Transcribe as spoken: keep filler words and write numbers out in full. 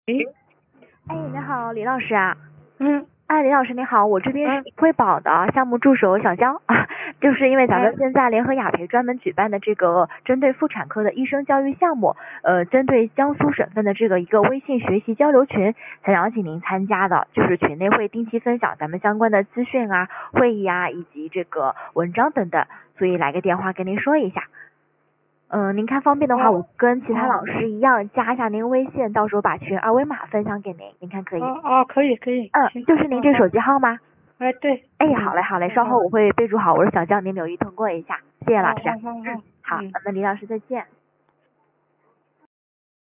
哎，你好，李老师啊。 嗯。 哎，李老师你好，我这边是惠保的项目助手小江啊，就是因为咱们现在联合雅培专门举办的这个针对妇产科的医生教育项目，呃，针对江苏省份的这个一个微信学习交流群，想邀请您参加的，就是群内会定期分享咱们相关的资讯啊、会议啊以及这个文章等等，所以来个电话跟您说一下。嗯、呃，您看方便的话，我跟其他老师一样加一下您微信，到时候把群二维码分享给您，您看可以？ 哦哦，可以可以。 嗯，就是您这手机号吗？ 哎，对。 哎，好嘞好嘞，稍后我会备注好，我是小江，您留意通过一下，谢谢老师。 嗯， 好，那李老师再见。